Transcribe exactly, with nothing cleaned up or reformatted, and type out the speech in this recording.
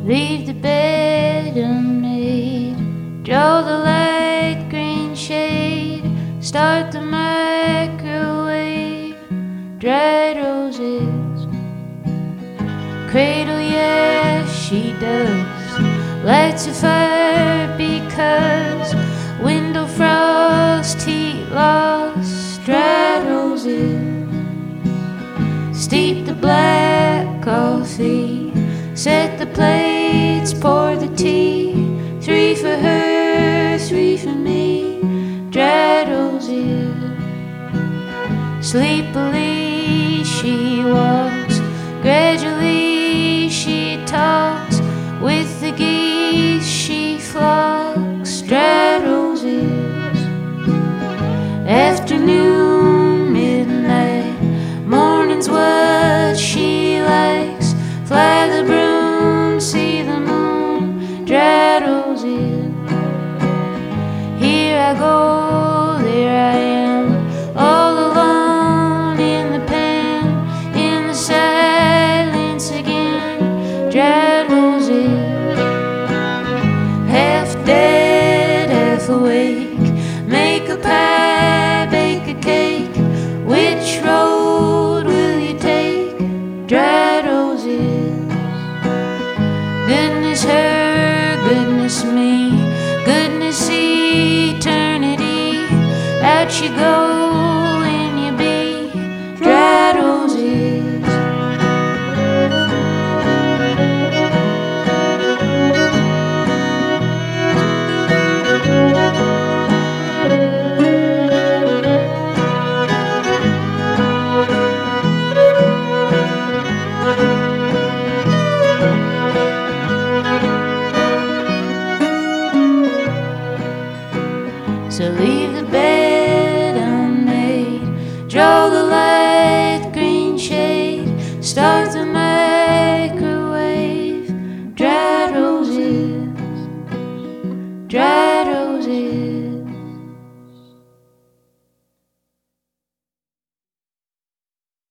Leave the bed unmade, draw the light green shade, start the microwave, dried roses. Cradle, yeah, she does, lights a fire because window frost, heat loss, dried roses. Steep the black coffee, set the plates, pour the tea. Three for her, three for me, dried roses. Sleepily she walks, gradually she talks. With the geese she flocks, dried roses. Afternoon, midnight, morning's what she likes. Fly the broom, see the moon, dried roses. Here I go, there I am, all alone in the pen, in the silence again, dried roses. Half dead, half awake, make a pie, bake a cake. Which road will you take, dried roses? Goodness her, goodness me, goodness eternity. Out you go.